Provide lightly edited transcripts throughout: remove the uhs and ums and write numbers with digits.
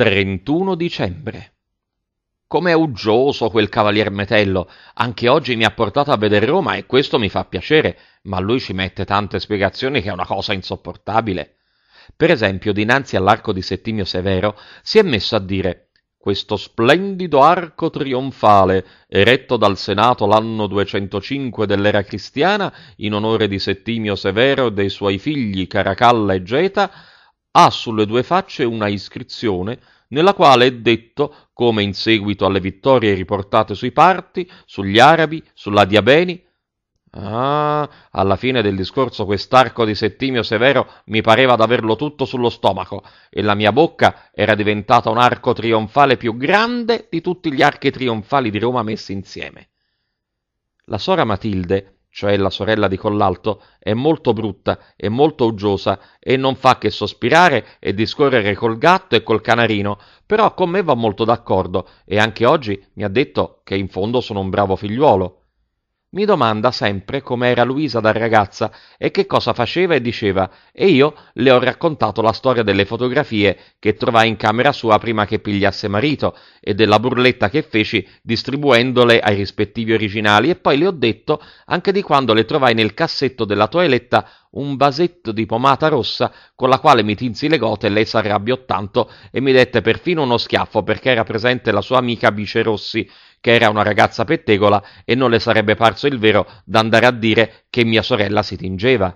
31 dicembre. Com'è uggioso quel cavalier Metello! Anche oggi mi ha portato a vedere Roma e questo mi fa piacere, ma lui ci mette tante spiegazioni che è una cosa insopportabile. Per esempio, dinanzi all'arco di Settimio Severo si è messo a dire: questo splendido arco trionfale, eretto dal Senato l'anno 205 dell'era cristiana, in onore di Settimio Severo e dei suoi figli Caracalla e Geta, ha sulle due facce una iscrizione nella quale è detto, come in seguito alle vittorie riportate sui Parti, sugli Arabi, sulla Diabeni. Ah, alla fine del discorso quest'arco di Settimio Severo mi pareva d'averlo tutto sullo stomaco e la mia bocca era diventata un arco trionfale più grande di tutti gli archi trionfali di Roma messi insieme. La sora Matilde, cioè la sorella di Collalto, è molto brutta e molto uggiosa e non fa che sospirare e discorrere col gatto e col canarino, però con me va molto d'accordo e anche oggi mi ha detto che in fondo sono un bravo figliuolo. Mi domanda sempre com'era Luisa da ragazza e che cosa faceva e diceva, e io le ho raccontato la storia delle fotografie che trovai in camera sua prima che pigliasse marito e della burletta che feci distribuendole ai rispettivi originali e poi le ho detto anche di quando le trovai nel cassetto della toeletta un vasetto di pomata rossa con la quale mi tinsi le gote e lei s'arrabbiò tanto e mi dette perfino uno schiaffo perché era presente la sua amica Bice Rossi, che era una ragazza pettegola e non le sarebbe parso il vero d'andare a dire che mia sorella si tingeva.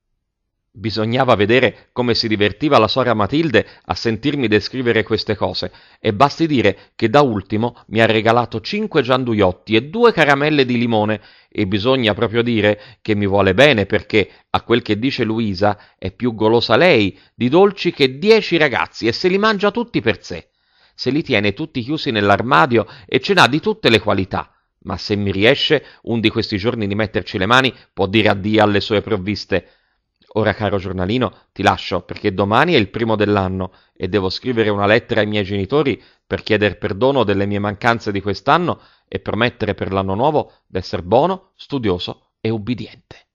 Bisognava vedere come si divertiva la sora Matilde a sentirmi descrivere queste cose, e basti dire che da ultimo mi ha regalato 5 gianduiotti e 2 caramelle di limone, e bisogna proprio dire che mi vuole bene perché, a quel che dice Luisa, è più golosa lei di dolci che 10 ragazzi e se li mangia tutti per sé. Se li tiene tutti chiusi nell'armadio e ce n'ha di tutte le qualità, ma se mi riesce un di questi giorni di metterci le mani può dire addio alle sue provviste. Ora, caro giornalino, ti lascio perché domani è il primo dell'anno e devo scrivere una lettera ai miei genitori per chiedere perdono delle mie mancanze di quest'anno e promettere per l'anno nuovo d'essere buono, studioso e ubbidiente.